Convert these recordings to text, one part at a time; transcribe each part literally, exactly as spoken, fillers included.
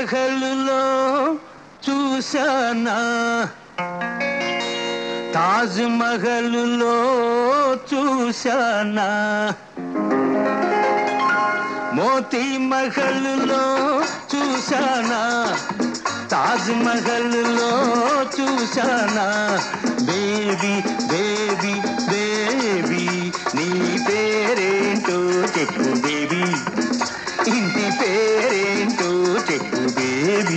మహల్లో చూశానా, తాజ్ మహల్లో చూశానా, మోతీ మహల్లో చూశానా, తాజ్ మహల్లో చూశానా. బేబీ బేబీ బేబీ నీ పేరేంటో చెప్పు బేబీ, ఇంటి పేరేంటో చెప్పు బేబీ.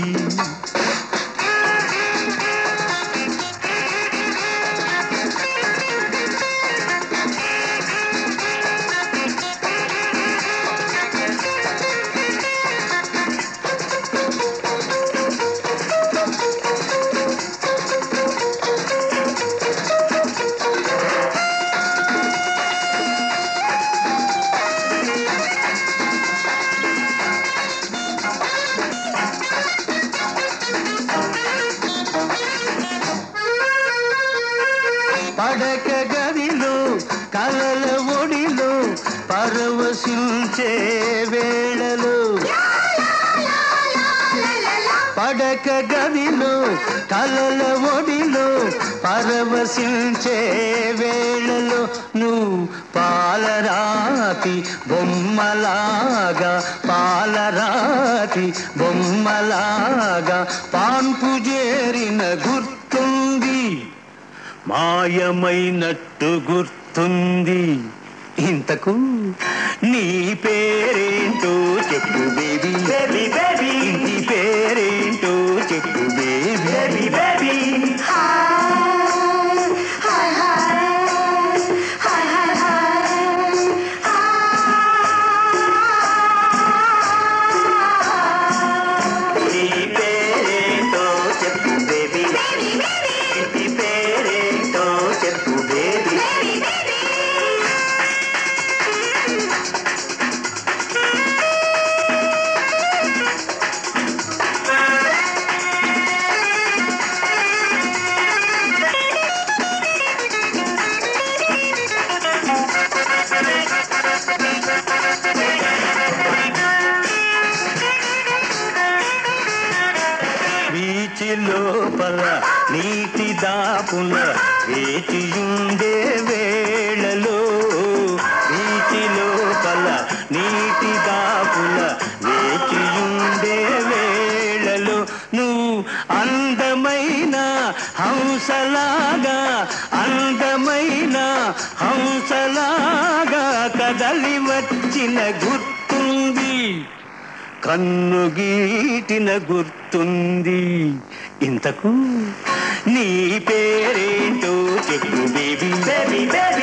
పడక గదిలో కలల ఒడిలో పరవశించే వేళలో, పడక గదిలో కలల ఒడిలో పరవశించే వేళలో నువ్వు పాలరాతి బొమ్మలాగా, పాలరాతి బొమ్మలాగా పాన్పు చేరిన గుర్తుంది, మాయమైనట్టు గుర్తుంది. ఇంతకు నీ పేరేంటో చెప్పు బేబీ, బేబీ బేబీ ఇంటి పేరేంటో చెప్పు బేబీ, బేబీ బేబీ. నీ పేరేంటో చెప్పు బేబీ, ఇంటి పేరేంటో చెప్పు బేబీ. బీచి లోపల నీటి దాపుల వేచియుండే వేళలో, బీచి లోపల నీటి దాపుల వేచియుండే వేళలో నువ్వు అందమైన హంసలాగా, అందమైన హంసలాగా కదలి వచ్చిన గుర్తుంది, కన్ను గీటిన గుర్తుంది. ఇంతకు నీ పేరేంటో చెప్పు బేబీ, బేబీ బేబీ.